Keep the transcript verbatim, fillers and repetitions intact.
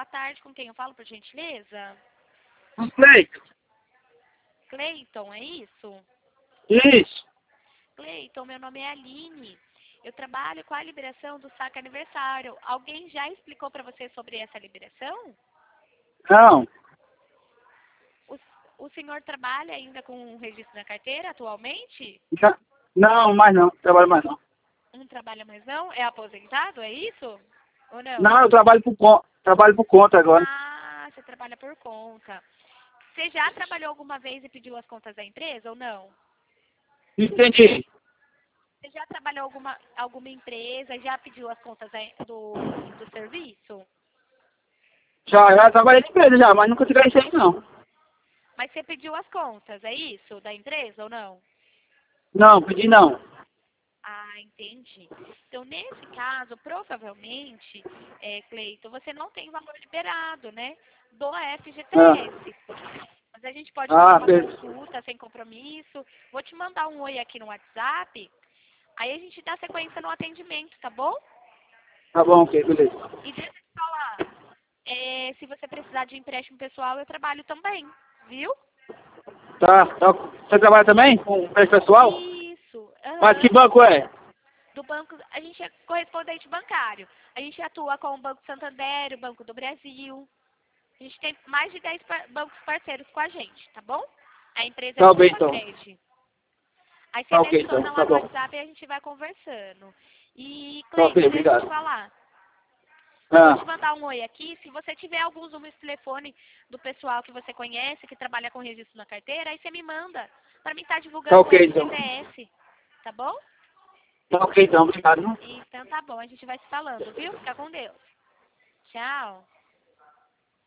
boa tarde. Com quem eu falo, por gentileza? Cleiton. Cleiton, é isso? Isso. Cleiton, meu nome é Aline. Eu trabalho com a liberação do saque aniversário. Alguém já explicou para você sobre essa liberação? Não. O, o senhor trabalha ainda com o registro na carteira atualmente? Já... Não, mais não. Trabalho mais não. Não trabalha mais não? É aposentado, é isso? Ou não? Não, eu trabalho por, con... trabalho por conta agora. Ah, você trabalha por conta. Você já trabalhou alguma vez e pediu as contas da empresa ou não? Entendi. Você já trabalhou alguma alguma empresa, já pediu as contas da- do, do serviço? Já, já trabalhei de empresa já, mas nunca tirei isso aí não. Mas você pediu as contas, é isso? Da empresa ou não? Não, pedi não. Ah, entendi. Então, nesse caso, provavelmente, é, Cleiton, você não tem valor liberado, né? Do F G T S. Mas a gente pode fazer Ah, uma beleza. consulta sem compromisso. Vou te mandar um oi aqui no WhatsApp. Aí a gente dá sequência no atendimento, tá bom? Tá bom, ok, beleza. E deixa eu te falar, é, se você precisar de empréstimo pessoal, eu trabalho também, viu? Tá, tá. Você trabalha também com preço pessoal? Isso. Mas que Aham. banco é? Do banco, a gente é correspondente bancário. A gente atua com o Banco Santander, o Banco do Brasil. A gente tem mais de dez par- bancos parceiros com a gente, tá bom? A empresa é Tá bem, Limpa então. Cred. Aí você Tá me ok, então. adiciona lá Tá no bom. WhatsApp e a gente vai conversando. E, Tá ok, Cleiton, deixa eu te obrigado. falar. Eu vou te Ah, mandar um oi aqui. Se você tiver alguns números de telefone do pessoal que você conhece, que trabalha com registro na carteira, aí você me manda para mim estar tá divulgando o ok, então. F G T S. Tá bom? Tá ok, então. Obrigado. Então tá bom, a gente vai se falando, viu? Fica com Deus. Tchau.